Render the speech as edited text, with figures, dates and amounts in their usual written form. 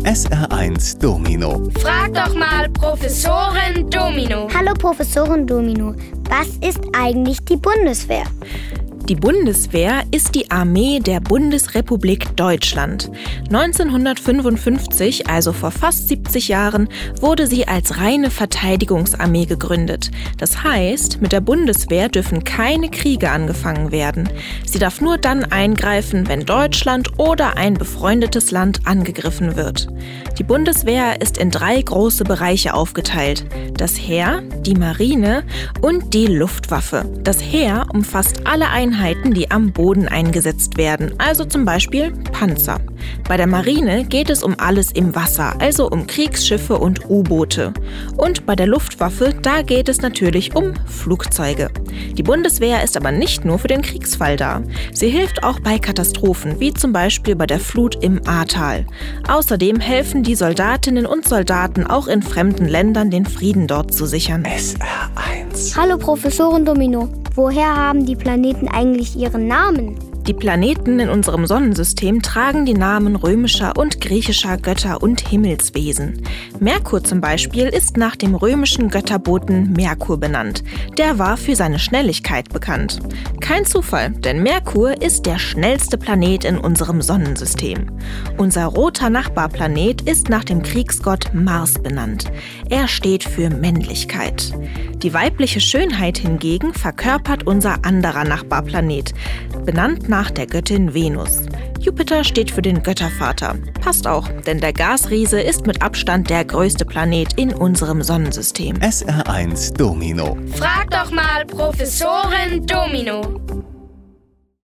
SR1 Domino. Frag doch mal Professorin Domino. Hallo Professorin Domino, was ist eigentlich die Bundeswehr? Die Bundeswehr ist die Armee der Bundesrepublik Deutschland. 1955, also vor fast 70 Jahren, wurde sie als reine Verteidigungsarmee gegründet. Das heißt, mit der Bundeswehr dürfen keine Kriege angefangen werden. Sie darf nur dann eingreifen, wenn Deutschland oder ein befreundetes Land angegriffen wird. Die Bundeswehr ist in 3 große Bereiche aufgeteilt: das Heer, die Marine und die Luftwaffe. Das Heer umfasst alle Einheiten, die am Boden eingesetzt werden, also zum Beispiel Panzer. Bei der Marine geht es um alles im Wasser, also um Kriegsschiffe und U-Boote. Und bei der Luftwaffe, da geht es natürlich um Flugzeuge. Die Bundeswehr ist aber nicht nur für den Kriegsfall da. Sie hilft auch bei Katastrophen, wie zum Beispiel bei der Flut im Ahrtal. Außerdem helfen die Soldatinnen und Soldaten auch in fremden Ländern, den Frieden dort zu sichern. SR1. Hallo Professorin Domino, woher haben die Planeten eigentlich ihren Namen? Die Planeten in unserem Sonnensystem tragen die Namen römischer und griechischer Götter und Himmelswesen. Merkur zum Beispiel ist nach dem römischen Götterboten Merkur benannt. Der war für seine Schnelligkeit bekannt. Kein Zufall, denn Merkur ist der schnellste Planet in unserem Sonnensystem. Unser roter Nachbarplanet ist nach dem Kriegsgott Mars benannt. Er steht für Männlichkeit. Die weibliche Schönheit hingegen verkörpert unser anderer Nachbarplanet, benannt nach der Göttin Venus. Jupiter steht für den Göttervater. Passt auch, denn der Gasriese ist mit Abstand der größte Planet in unserem Sonnensystem. SR1 Domino. Frag doch mal Professorin Domino.